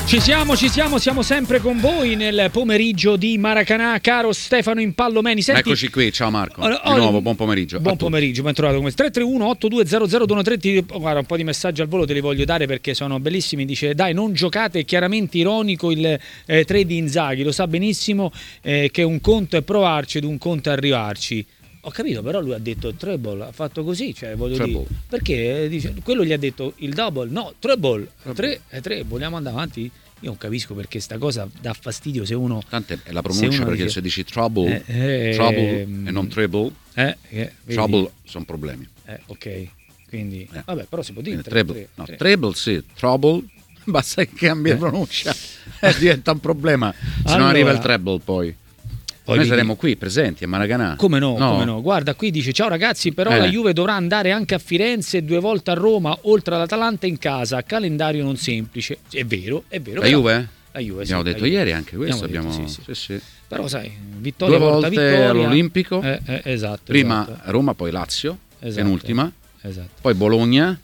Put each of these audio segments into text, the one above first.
Siamo sempre con voi nel pomeriggio di Maracanà, caro Stefano Impallomeni. Senti, eccoci qui, ciao Marco. Di nuovo, buon pomeriggio. Buon pomeriggio, ben trovato come 331-8200-213. Guarda, un po' di messaggi al volo te li voglio dare perché sono bellissimi. Dice: dai, non giocate, è chiaramente ironico il 3 di Inzaghi, lo sa benissimo che un conto è provarci ed un conto è arrivarci. Ho capito, però lui ha detto treble, ha fatto così, cioè voglio dire, perché dice, quello gli ha detto il double, no, treble, 3 è 3, vogliamo andare avanti? Io non capisco perché sta cosa dà fastidio se uno... Tante è la pronuncia, perché se dici trouble e non treble, trouble sono problemi. Ok, quindi vabbè, però si può dire treble sì, trouble, basta che cambia pronuncia diventa un problema, se non arriva il treble poi. Noi saremo qui presenti a Maracanà. Come no? Guarda, qui dice: ciao ragazzi, però la Juve dovrà andare anche a Firenze, 2 volte a Roma, oltre all'Atalanta in casa. Calendario non semplice. È vero. La Juve? La Juve, abbiamo detto ieri anche questo. Sì. Però sai, vittoria 2 volte vittoria. all'Olimpico. Esatto. Prima Roma, poi Lazio, penultima. Esatto. Poi Bologna.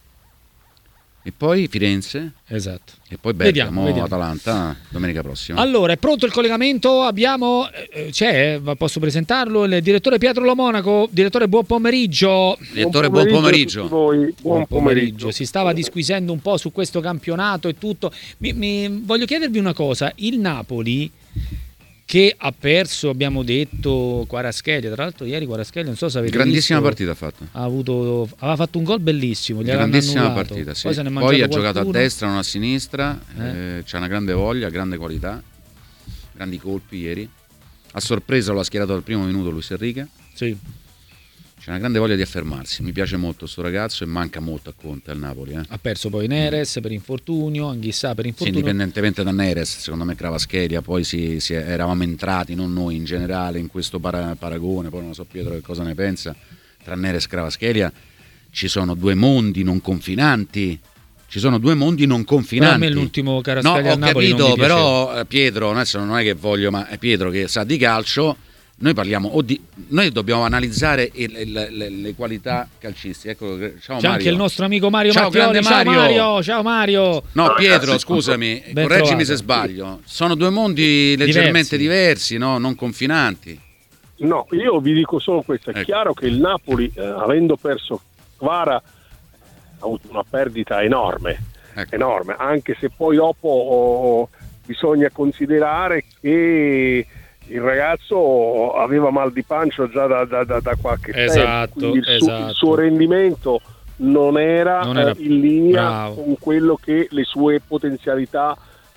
E poi Firenze, esatto. E poi Bergamo, Atalanta domenica prossima. Allora, è pronto il collegamento? Abbiamo posso presentarlo, il direttore Pietro Lo Monaco. Direttore, buon pomeriggio. Direttore, buon pomeriggio. Buon pomeriggio. Si stava disquisendo un po' su questo campionato e tutto. Voglio chiedervi una cosa: il Napoli, che ha perso, abbiamo detto, Kvaratskhelia. Tra l'altro ieri Kvaratskhelia, non so se avete grandissima visto, partita ha fatto. Aveva fatto un gol bellissimo, grandissima partita, sì. Poi ha giocato a destra, non a sinistra, c'ha una grande voglia, grande qualità, grandi colpi ieri. A sorpresa lo ha schierato al primo minuto Luis Enrique. Sì. C'è una grande voglia di affermarsi, mi piace molto sto ragazzo e manca molto a Conte al Napoli. Ha perso poi Neres per infortunio, Anghissà per infortunio. Sì, indipendentemente da Neres, secondo me Kvaratskhelia, poi eravamo entrati, non noi in generale, in questo paragone, poi non so Pietro che cosa ne pensa, tra Neres e Kvaratskhelia ci sono 2 mondi non confinanti. Però a me l'ultimo Kvaratskhelia al Napoli capito, non mi però Pietro, adesso non è che voglio, ma è Pietro che sa di calcio. Noi dobbiamo analizzare le qualità calcistiche. Ecco, ciao c'è Mario. Anche il nostro amico Mario Ciao, Mattioli. Ciao Mario. No, Pietro, scusami, correggimi se sbaglio. Sono 2 mondi leggermente diversi, no? Non confinanti. No, io vi dico solo questo. È chiaro che il Napoli, avendo perso Kvara, ha avuto una perdita enorme, anche se poi dopo bisogna considerare che il ragazzo aveva mal di pancia già da qualche tempo, quindi il suo rendimento non era in linea con quello che le sue potenzialità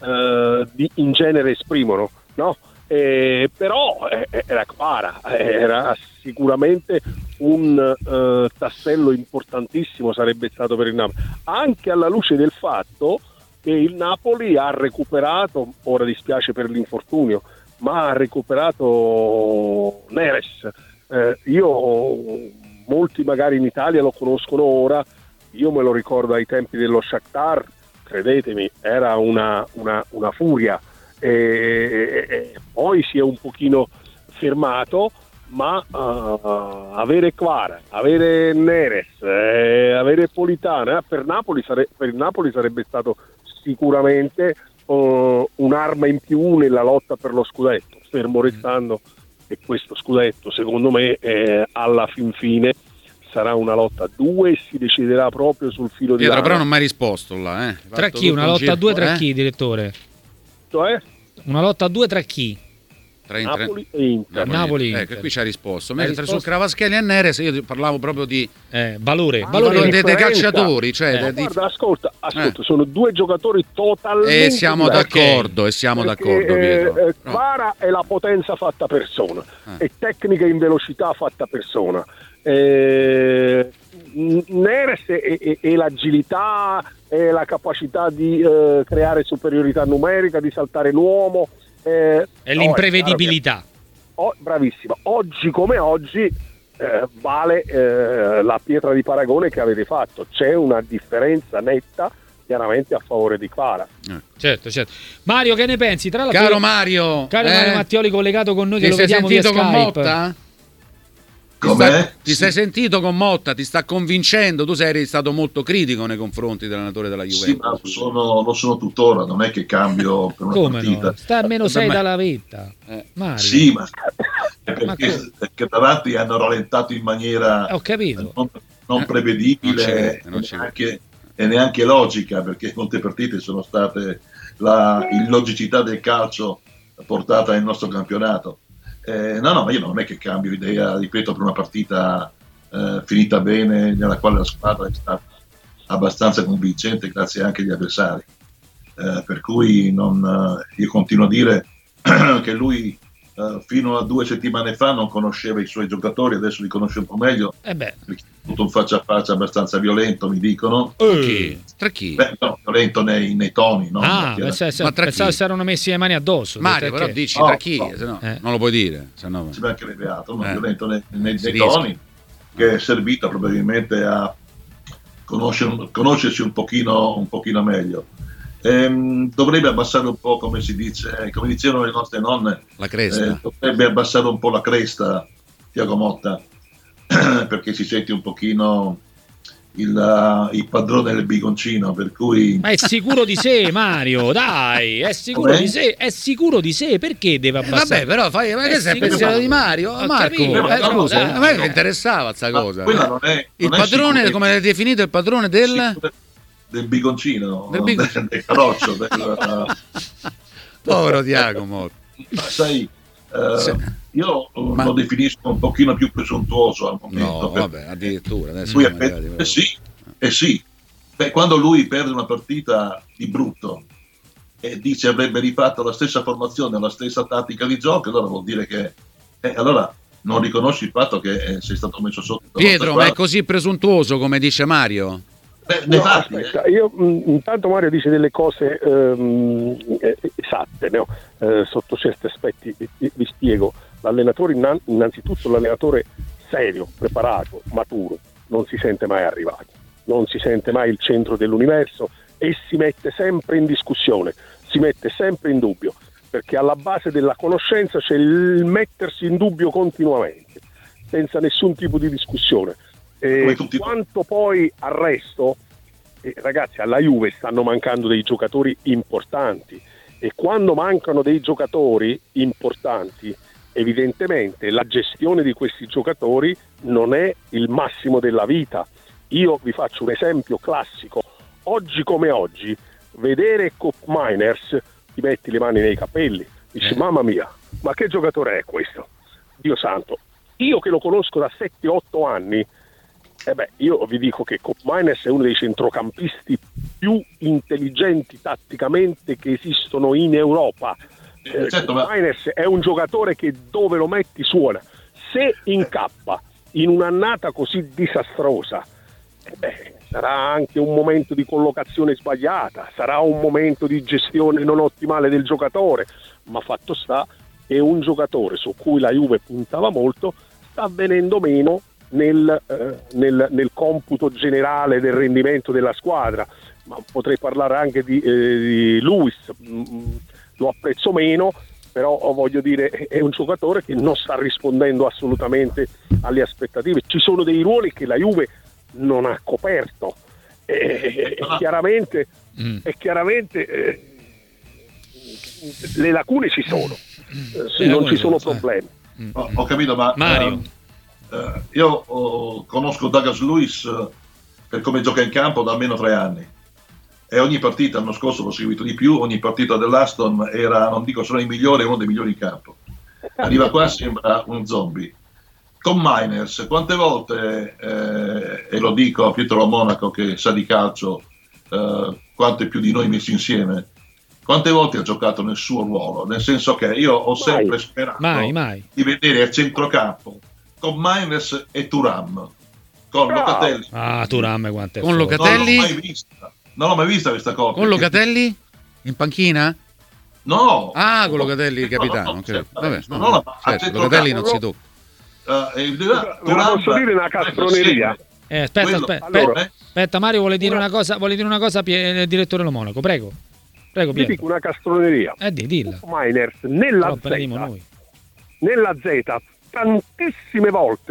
in genere esprimono, no? Però era Kvara, era sicuramente un tassello importantissimo, sarebbe stato per il Napoli, anche alla luce del fatto che il Napoli ha recuperato, ora dispiace per l'infortunio, ma ha recuperato Neres. Molti magari in Italia lo conoscono ora, io me lo ricordo ai tempi dello Shakhtar, credetemi, era una furia, poi si è un pochino fermato, ma avere Kvara, avere Neres, avere Politano per il Napoli sarebbe stato sicuramente un'arma in più nella lotta per lo scudetto, fermo restando che questo scudetto secondo me alla fin fine sarà una lotta a 2 e si deciderà proprio sul filo di lana. Però non mi hai risposto là, Tra chi? Una lotta a 2 tra chi, direttore? Cioè? Una lotta a 2 tra chi? Napoli e Inter. Napoli Ecco, qui ci ha risposto. Mentre su Kvaratskhelia e Neres io parlavo proprio di valore dei calciatori, guarda, ascolta, sono 2 giocatori totalmente siamo d'accordo, Pietro. Kvara è la potenza fatta persona, è tecnica in velocità fatta persona. Neres è l'agilità, è la capacità di creare superiorità numerica, di saltare l'uomo. È l'imprevedibilità. Bravissima. Oggi come oggi vale la pietra di paragone che avete fatto. C'è una differenza netta chiaramente a favore di Kvara. Certo. Mario, che ne pensi? Mario Mario Mattioli collegato con noi, che lo sei vediamo via sentito Skype. Con Motta? Ti sei sentito con Motta, ti sta convincendo, tu sei stato molto critico nei confronti dell'allenatore della Juventus. Sì, ma lo sono tuttora, non è che cambio per una partita. No? Sta a meno 6 dalla vetta. Mario. Sì, ma perché davanti hanno rallentato in maniera non prevedibile e neanche logica, perché molte partite sono state l'illogicità del calcio portata nel nostro campionato. Ma io non è che cambio idea, ripeto, per una partita finita bene, nella quale la squadra è stata abbastanza convincente grazie anche agli avversari, per cui io continuo a dire che lui fino a 2 settimane fa non conosceva i suoi giocatori, adesso li conosce un po' meglio, perché è tutto un faccia a faccia abbastanza violento, mi dicono. Tra chi? No, violento nei toni, no? Ma pensavo si erano messi le mani addosso. Mario, però dici tra chi? Non lo puoi dire. Sennò... Ci mancherebbe altro, violento nei toni, che è servito probabilmente a conoscersi un pochino meglio. Dovrebbe abbassare un po', come si dice, come dicevano le nostre nonne, la cresta. Dovrebbe abbassare un po' la cresta, Tiago Motta, perché si sente un pochino il padrone del bigoncino, per cui... Ma è sicuro di sé, Mario, dai, è sicuro di sé, perché deve abbassare? Vabbè, però ma che sei pensiero di Mario? Marco, scusa, a me mi interessava sta cosa. Quella non è padrone, come l'hai definito, il padrone del bigoncino, del carroccio, povero Tiago Motta. Sai, io lo definisco un pochino più presuntuoso al momento. No, vabbè, addirittura adesso sì. Quando lui perde una partita di brutto e dice avrebbe rifatto la stessa formazione, la stessa tattica di gioco, allora vuol dire che allora non riconosci il fatto che sei stato messo sotto. Pietro, ma è così presuntuoso come dice Mario? Aspetta, io intanto Mario dice delle cose esatte, no? Sotto certi aspetti vi spiego. L'allenatore, innanzitutto l'allenatore serio, preparato, maturo, non si sente mai arrivato, non si sente mai il centro dell'universo e si mette sempre in discussione, si mette sempre in dubbio, perché alla base della conoscenza c'è il mettersi in dubbio continuamente, senza nessun tipo di discussione. Quanto poi al resto, ragazzi, alla Juve stanno mancando dei giocatori importanti, e quando mancano dei giocatori importanti evidentemente la gestione di questi giocatori non è il massimo della vita. Io vi faccio un esempio classico: oggi come oggi vedere Koop Meiners ti metti le mani nei capelli, dici mamma mia, ma che giocatore è questo? Dio santo, io che lo conosco da 7-8 anni, io vi dico che Koop Meiners è uno dei centrocampisti più intelligenti tatticamente che esistono in Europa. Meiners è un giocatore che dove lo metti suona. Se incappa in un'annata così disastrosa, sarà anche un momento di collocazione sbagliata, sarà un momento di gestione non ottimale del giocatore, ma fatto sta che un giocatore su cui la Juve puntava molto sta venendo meno nel computo generale del rendimento della squadra. Ma potrei parlare anche di Luis, lo apprezzo meno, però voglio dire è un giocatore che non sta rispondendo assolutamente alle aspettative. Ci sono dei ruoli che la Juve non ha coperto e chiaramente le lacune ci sono, non ci sono problemi. Ho capito, ma Mario, io conosco Douglas Luiz per come gioca in campo da almeno 3 anni. E ogni partita, l'anno scorso l'ho seguito di più, ogni partita dell'Aston era, non dico solo il migliore, uno dei migliori in campo. Arriva qua, sembra un zombie. Con Meiners, quante volte, e lo dico a Pietro Monaco che sa di calcio, quante più di noi messi insieme, quante volte ha giocato nel suo ruolo? Nel senso che io ho sempre sperato di vedere a centrocampo con Meiners e Thuram, con Locatelli. Thuram quante con Locatelli? Non l'ho mai vista questa cosa. Con Locatelli? In panchina? No. Con Locatelli il capitano. Locatelli non si tocca. Posso dire una castroneria? Aspetta, Mario vuole dire una cosa direttore Lo Monaco, prego. Vi dico una castroneria. Dilla. Meiners nella Z tantissime volte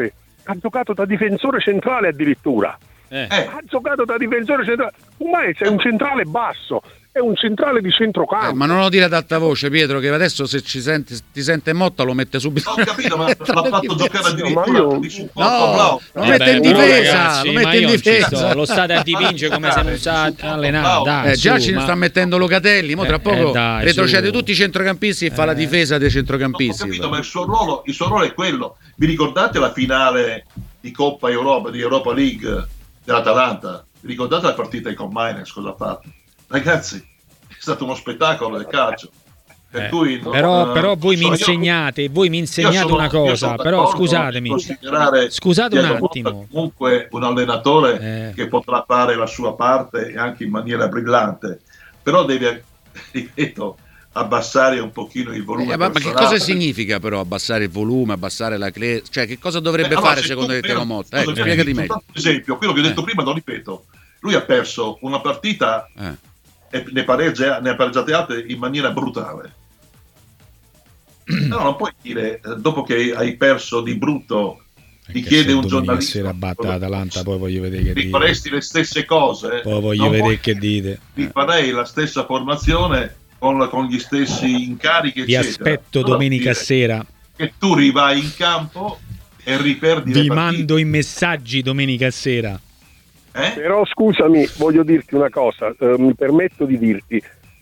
ha giocato da difensore centrale addirittura. Ha giocato da difensore centrale. Ormai sei un centrale basso, è un centrale di centrocampo. Ma non lo dire ad alta voce, Pietro, che adesso se ti sente Motta lo mette subito. Ho capito, ma l'ha fatto giocare addirittura di supporto. Lo mette in difesa, lo state a dipingere come se non sa allenare. Già ci sta mettendo Locatelli, tra poco retrocede tutti i centrocampisti e fa la difesa dei centrocampisti. Ho capito, ma il suo ruolo è quello. Vi ricordate la finale di Coppa Europa, di Europa League dell'Atalanta? Vi ricordate la partita con Mainz, cosa ha fatto? Ragazzi, è stato uno spettacolo del calcio. Per cui però voi mi insegnate una cosa, però scusatemi, scusate un attimo. Comunque un allenatore che potrà fare la sua parte anche in maniera brillante, però deve, ripeto, abbassare un pochino il volume. Ma che cosa significa però abbassare il volume, abbassare la cioè che cosa dovrebbe fare secondo te Teo Motta? Spiegati meglio. Per esempio, quello che ho detto prima, lo ripeto, lui ha perso una partita e ne ha pareggiate altre in maniera brutale. No, non puoi dire, dopo che hai perso di brutto, ti chiede un giornalista. Se batte l'Atalanta, poi voglio vedere che dite. Faresti le stesse cose. Poi voglio vedere che dite. Ti farei la stessa formazione con gli stessi incarichi, vi aspetto domenica sera. Che tu rivai in campo e riperdi vi mando i messaggi domenica sera. Però scusami, voglio dirti una cosa, mi permetto di dirti,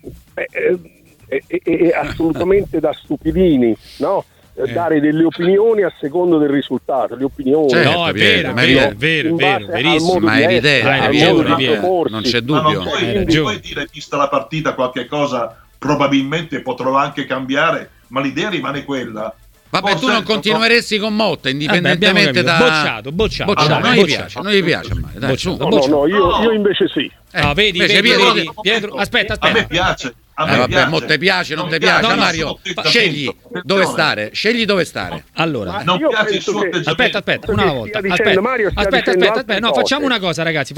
è assolutamente da stupidini, no? Dare delle opinioni a secondo del risultato, le opinioni. No, è vero, verissimo, ma è evidente, non c'è dubbio. Ma non puoi dire, vista la partita, qualche cosa probabilmente potrò anche cambiare, ma l'idea rimane quella. Vabbè, tu non continueresti con Motta, indipendentemente da... Bocciato. Non gli piace. No, io invece sì. Vedi, Pietro, aspetta. A me piace. Vabbè, Motta piace, non ti piace, Mario. Scegli dove stare. Allora, non piace il suo atteggiamento. Aspetta, una volta. Aspetta. No, facciamo una cosa, ragazzi,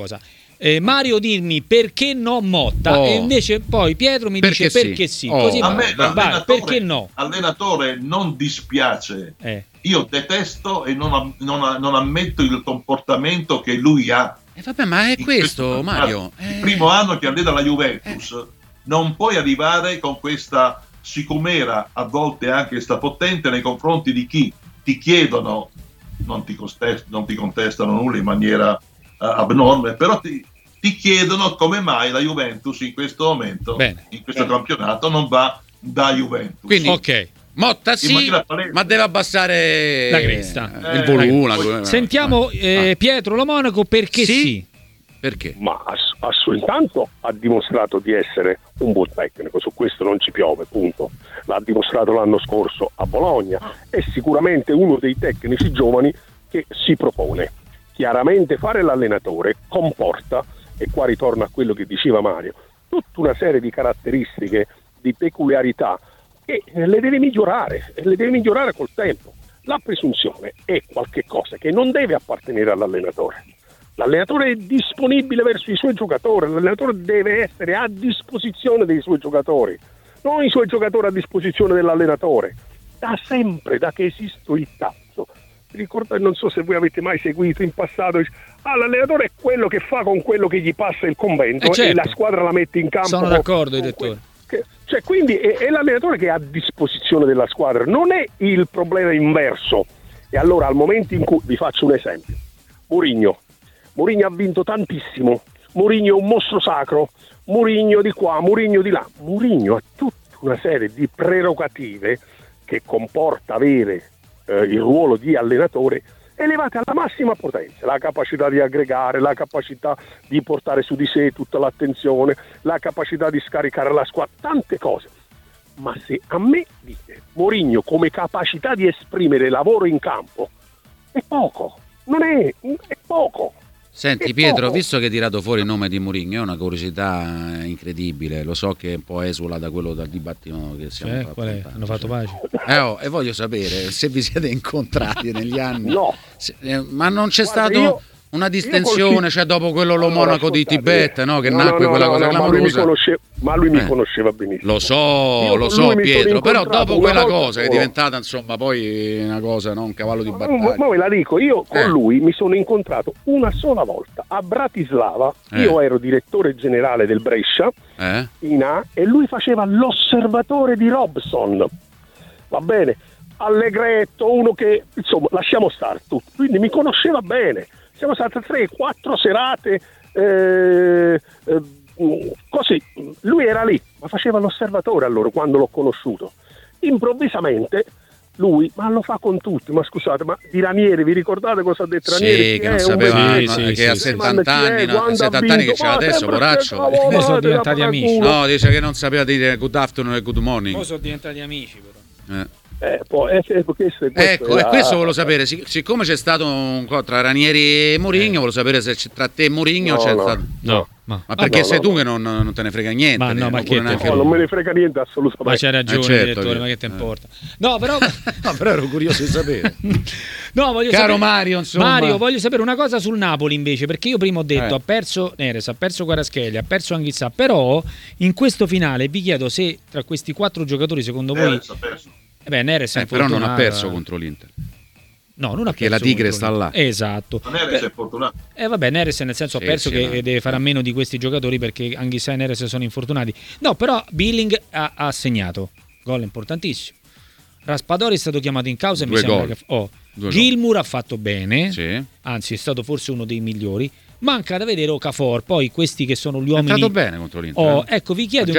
Mario dirmi perché no Motta e invece poi Pietro mi dice perché sì. Così a me perché no? Allenatore non dispiace. Io detesto e non ammetto il comportamento che lui ha. Vabbè, ma è questo, Mario. Il primo anno che allena la Juventus. Non puoi arrivare con questa sicumera, a volte anche strapotente, nei confronti di chi ti chiedono, non ti contestano nulla in maniera abnorme, però ti chiedono come mai la Juventus in questo momento, in questo campionato, non va da Juventus. Quindi, Motta sì, ma deve abbassare la cresta, il volume. Sentiamo Pietro Lo Monaco perché sì. Perché? Ma intanto ha dimostrato di essere un buon tecnico, su questo non ci piove, punto. L'ha dimostrato l'anno scorso a Bologna, è sicuramente uno dei tecnici giovani che si propone. Chiaramente fare l'allenatore comporta, e qua ritorno a quello che diceva Mario, tutta una serie di caratteristiche, di peculiarità che le deve migliorare col tempo. La presunzione è qualche cosa che non deve appartenere all'allenatore. L'allenatore è disponibile verso i suoi giocatori, l'allenatore deve essere a disposizione dei suoi giocatori, non i suoi giocatori a disposizione dell'allenatore. Da sempre, da che esisto il calcio, ricordo, non so se voi avete mai seguito in passato, l'allenatore è quello che fa con quello che gli passa il convento e la squadra la mette in campo. Sono d'accordo, direttore. Quindi è l'allenatore che è a disposizione della squadra, non è il problema inverso. E allora al momento in cui, vi faccio un esempio, Mourinho ha vinto tantissimo, Mourinho è un mostro sacro, Mourinho di qua, Mourinho di là. Mourinho ha tutta una serie di prerogative che comporta avere il ruolo di allenatore elevate alla massima potenza, la capacità di aggregare, la capacità di portare su di sé tutta l'attenzione, la capacità di scaricare la squadra, tante cose. Ma se a me dite Mourinho come capacità di esprimere lavoro in campo, è poco, è poco. Senti Pietro, visto che hai tirato fuori il nome di Mourinho, è una curiosità incredibile, lo so che un po' esula da quello dal dibattito che siamo hanno fatto pace. E voglio sapere se vi siete incontrati negli anni. No. Ma non c'è stato una distensione, cioè dopo quello lo monaco di Tibet, no? Che nacque quella cosa clamorosa. Ma lui mi conosceva benissimo. Lo so Pietro, però dopo quella cosa che è diventata insomma poi una cosa, no? Un cavallo di battaglia. Ma ve la dico, io con lui mi sono incontrato una sola volta a Bratislava. Io ero direttore generale del Brescia in A, e lui faceva l'osservatore di Robson, va bene, allegretto, uno che insomma lasciamo stare tutto, quindi mi conosceva bene. Siamo state 3-4 serate così, lui era lì, ma faceva l'osservatore allora quando l'ho conosciuto. Improvvisamente lui, ma lo fa con tutti, ma scusate, ma di Ranieri, vi ricordate cosa ha detto Ranieri? Sì, che non sapeva, che a 70 anni, no, a 70 anni che c'era adesso, poraccio. Sono diventati amici. No, dice che non sapeva dire good afternoon e good morning. Poi sono diventati amici però. Ecco, e questo volevo sapere, siccome c'è stato un tra Ranieri e Mourinho, volevo sapere se tra te e Mourinho c'è stato... No. Ma perché sei tu che non te ne frega niente? Ma no, ma che non me ne frega niente assolutamente. Ma c'hai ragione, certo, direttore, ma che te importa? No, però però ero curioso di sapere. No, voglio Caro sapere... Mario, insomma. Mario, voglio sapere una cosa sul Napoli invece, perché io prima ho detto ha perso Neres, ha perso Kvaratskhelia, ha perso Anguissa, però in questo finale vi chiedo se tra questi 4 giocatori secondo voi Neres è però non ha perso contro l'Inter. No, non ha perché la Tigre sta là. Esatto. Ma Neres è fortunato. Vabbè, Neres nel senso ha perso che deve fare a meno di questi giocatori perché Anguissa e Neres sono infortunati. No, però Billing ha segnato. Gol importantissimo. Raspadori è stato chiamato in causa e mi sembra che Gilmour ha fatto bene. Anzi, è stato forse uno dei migliori. Manca da vedere Okafor, poi questi che sono gli uomini. È stato bene contro l'Inter. Ecco, vi chiedo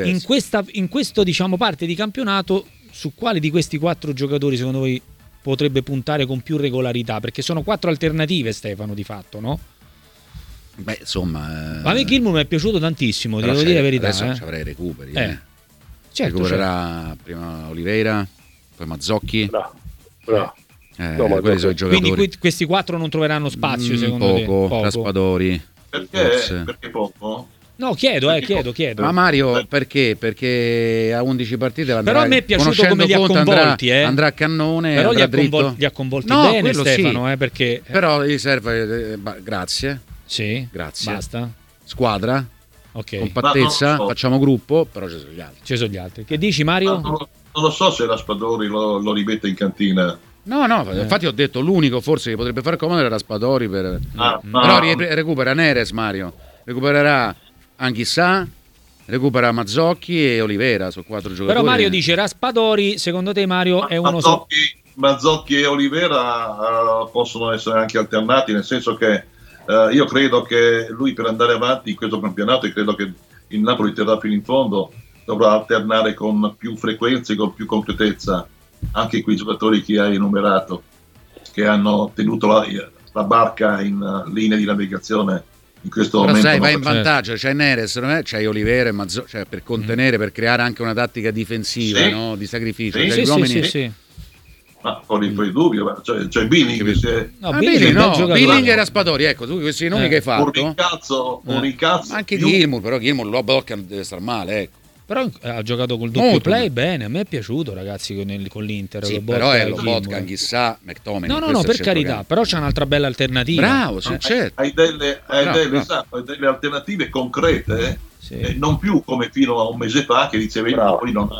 in questo diciamo parte di campionato su quale di questi 4 giocatori secondo voi potrebbe puntare con più regolarità, perché sono 4 alternative, Stefano, di fatto, no? Beh, insomma, a me Gilmour mi è piaciuto tantissimo, devo dire la verità. Adesso ci avrei recuperi. Certo, recupererà prima Oliveira, poi Mazzocchi. Bravo. Quelli sono i giocatori. Quindi questi 4 non troveranno spazio, secondo te? Poco. Raspadori. Perché poco? No, chiedo. Ma Mario, perché? Perché a 11 partite andrà, però a me è piaciuto come li ha convolti, andrà a cannone, però andrà li ha convolti bene Stefano, perché però gli serve grazie. Sì. Grazie. Basta. Squadra. Compattezza, facciamo gruppo, però ci sono gli altri. Che dici, Mario? Non lo so se Raspadori lo rimette in cantina. No, infatti ho detto l'unico forse che potrebbe far comodo era Raspadori però recupera Neres, Mario. Recupererà Anguissa, recupera Mazzocchi e Oliveira, sono 4 giocatori. Però Mario dice Raspadori, secondo te Mario è uno Mazzocchi e Oliveira possono essere anche alternati, nel senso che io credo che lui per andare avanti in questo campionato, e credo che il Napoli terrà fino in fondo, dovrà alternare con più frequenza e con più concretezza anche quei giocatori che hai enumerato, che hanno tenuto la barca in linea di navigazione in questo momento. Sai, vai in vantaggio, c'hai Neres, c'hai Oliveira e Mazzocchi, cioè per contenere, per creare anche una tattica difensiva, no? Di sacrificio. Sì. Ma con i dubbi, c'è Billing. Billing e Raspadori, ecco, tu questi nomi che hai fatto. Un ricazzo. Anche Gilmour, però Gilmour lo blocca, deve star male, ecco. Però ha giocato col doppio play bene, a me è piaciuto, ragazzi, con l'Inter. Sì, però è Lobotka, Anguissa, McTominay. No, per carità, però c'è un'altra bella alternativa. Bravo, certo. Hai delle alternative concrete, non più come fino a un mese fa che dicevi poi non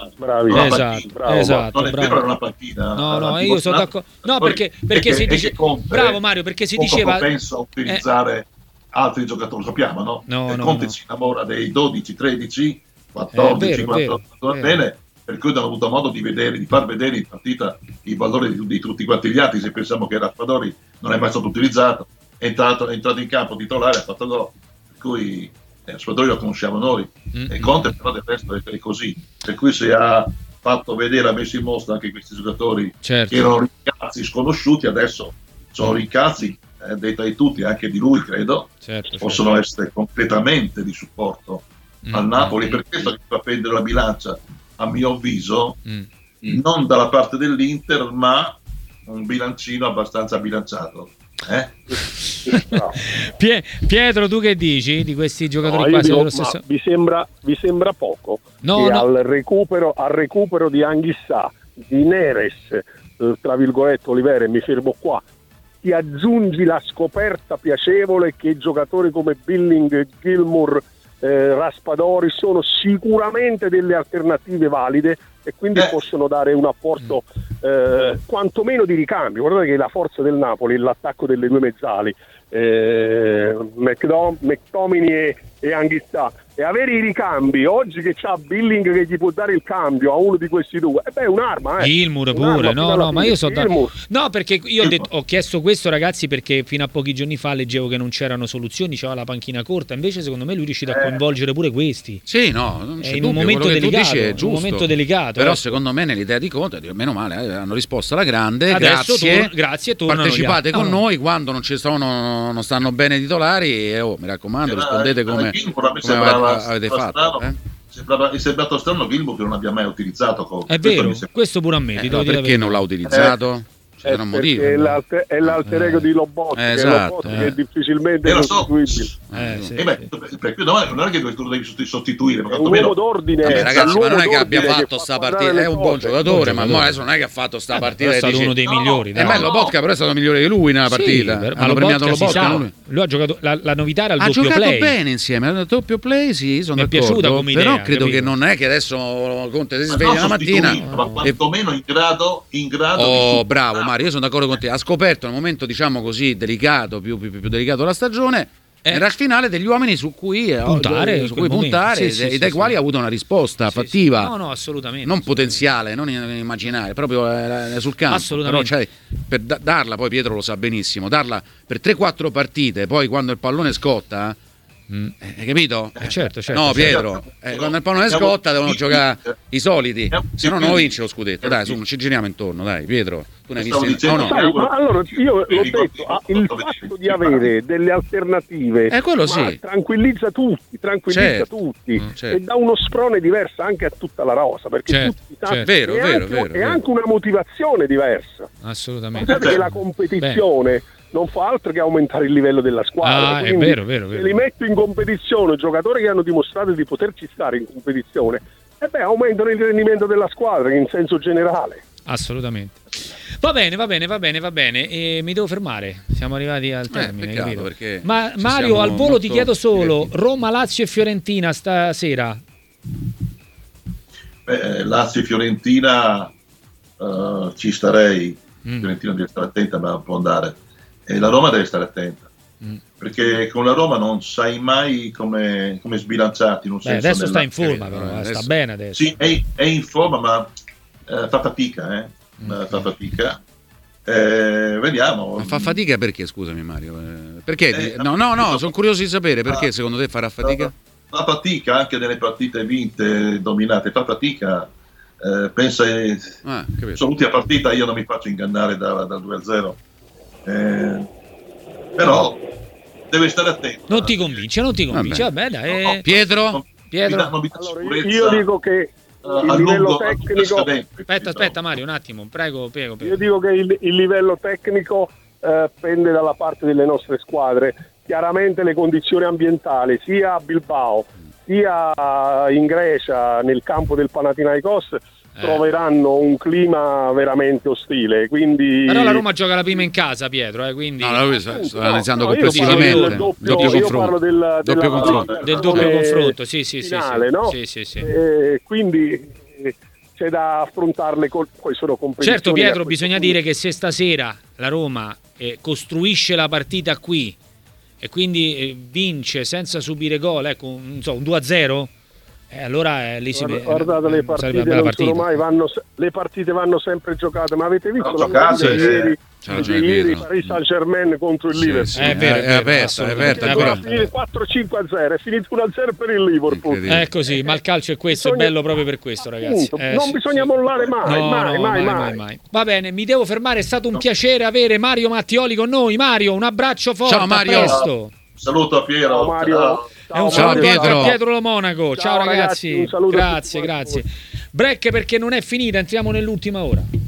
esatto, non è vero, una panchina. No, io sono d'accordo. No, perché si dice bravo Mario, perché si diceva pensa a utilizzare altri giocatori, sappiamo, no? Conte si innamora dei 12, 13, 14, 14, va bene, per cui hanno avuto modo di far vedere in partita il valore di tutti quanti gli altri. Se pensiamo che Raspadori non è mai stato utilizzato, è entrato in campo titolare, ha fatto gol, per cui Raspadori lo conosciamo noi, e Conte però del resto è così, per cui se ha fatto vedere, ha messo in mostra anche questi giocatori che erano rincazzi sconosciuti, adesso sono rincazzi detta di tutti, anche di lui credo, possono essere completamente di supporto al Napoli. Per questo che fa pendere la bilancia, a mio avviso, non dalla parte dell'Inter, ma un bilancino abbastanza bilanciato. Pietro, tu che dici di questi giocatori qua? Vi sembra poco che al recupero di Anguissa, di Neres, tra virgolette Oliveira, mi fermo qua, ti aggiungi la scoperta piacevole che giocatori come Billing, Gilmour, Raspadori sono sicuramente delle alternative valide e quindi possono dare un apporto quantomeno di ricambio. Guardate che la forza del Napoli è l'attacco delle due mezzali, McTominay e Anguissa, e avere i ricambi oggi che c'ha Billing che gli può dare il cambio a uno di questi due, è un'arma. Gilmour pure, ma io no, perché io ho chiesto questo, ragazzi, perché fino a pochi giorni fa leggevo che non c'erano soluzioni, c'era la panchina corta, invece secondo me lui è riuscito a coinvolgere pure questi. Sì, no, non c'è in dubbio, un momento delicato, è giusto. Un momento delicato. Però secondo me nell'idea di Conte, meno male, hanno risposto alla grande. Adesso grazie, tornano partecipate con noi quando non ci sono, non stanno bene i titolari, mi raccomando, rispondete come avete fatto. È sembrato strano Gilmour che non abbia mai utilizzato. È vero, questo pure a me. Perché non l'ha utilizzato? C'è un motivo. È l'alter ego di Lobotka, esatto, che è difficilmente sostituibile. Perché non è che tu devi sostituire, ma è un uomo d'ordine. Ragazzi, ma non è che abbia fatto sta partita, è un buon giocatore, ma adesso non è che ha fatto sta partita. È stato uno dei migliori. Lobotka però è stato migliore di lui nella partita. Hanno premiato Lobotka. Lui ha giocato la novità era il doppio play. Ha giocato bene insieme, al doppio play, sì, sono d'accordo. Mi è piaciuta come idea. Però credo che non è che adesso Conte si sveglia la mattina, ma quantomeno in grado. Oh, bravo Mario, io sono d'accordo con te. Ha scoperto nel momento, diciamo così, delicato, più delicato della stagione, era il finale degli uomini su cui puntare e dai quali ha avuto una risposta fattiva. No, assolutamente. Non potenziale, non immaginare, proprio sul campo. Assolutamente. Però, per darla, poi Pietro lo sa benissimo, darla per 3-4 partite, poi quando il pallone scotta, hai capito? Certo. No, Pietro, quando il pallone scotta devono giocare i soliti, se no non vince lo scudetto. Dai, su, non ci giriamo intorno, dai, Pietro. Tu ne hai visti? No. Ma allora io l'ho detto, il fatto di avere delle alternative quello sì, tranquillizza tutti e dà uno sprone diverso anche a tutta la rosa, perché tutti sanno vero. È anche una motivazione diversa. Assolutamente. Guardate che la competizione non fa altro che aumentare il livello della squadra. È vero. Se li metto in competizione, giocatori che hanno dimostrato di poterci stare in competizione, aumentano il rendimento della squadra in senso generale. Assolutamente. Va bene. E mi devo fermare. Siamo arrivati al termine. Peccato, perché ma Mario, al volo ti chiedo solo: Roma, Lazio e Fiorentina stasera? Lazio e Fiorentina ci starei. Fiorentina deve stare attenta, ma può andare. E la Roma deve stare attenta, perché con la Roma non sai mai come sbilanciarti. In un senso adesso sta in forma, però sta bene adesso. Sì, è in forma, ma fa fatica. Fa fatica. Vediamo. Ma fa fatica perché, scusami Mario? Perché? No, sono curioso di sapere perché secondo te farà fatica? Fa fatica anche nelle partite vinte, dominate, fa fatica. Pensa sono l'ultima partita, io non mi faccio ingannare dal 2-0. Però deve stare attento. Non ti convince. Vabbè, dai. No, Pietro. Allora, io dico che il livello tecnico. Aspetta Mario, un attimo, prego. Io dico che il livello tecnico pende dalla parte delle nostre squadre. Chiaramente le condizioni ambientali, sia a Bilbao sia in Grecia, nel campo del Panathinaikos, troveranno un clima veramente ostile, quindi. Però la Roma gioca la prima in casa, Pietro, quindi lui sta analizzando complessivamente io parlo del doppio confronto, sì, finale, no? Sì. Quindi c'è da affrontarle poi sono competizioni. Certo, Pietro, bisogna dire che se stasera la Roma costruisce la partita qui e quindi vince senza subire gol, un 2-0, allora lì si vede. Guardate, le partite non sono mai, le partite vanno sempre giocate, ma avete visto la partita ieri Paris Saint-Germain contro il Liverpool? È vero, è aperta ancora. È finito 4-5-0, è finito 1-0 per il Liverpool. È così, ma il calcio è questo, è bello proprio per questo, ragazzi. Non bisogna mollare mai. Va bene, mi devo fermare, è stato un piacere avere Mario Mattioli con noi. Mario, un abbraccio forte. Ciao Mario. Presto. Saluto a Piero. Ciao Mario. Ciao Pietro Lo Monaco. Ciao ragazzi. Un saluto grazie. Break perché non è finita, entriamo nell'ultima ora.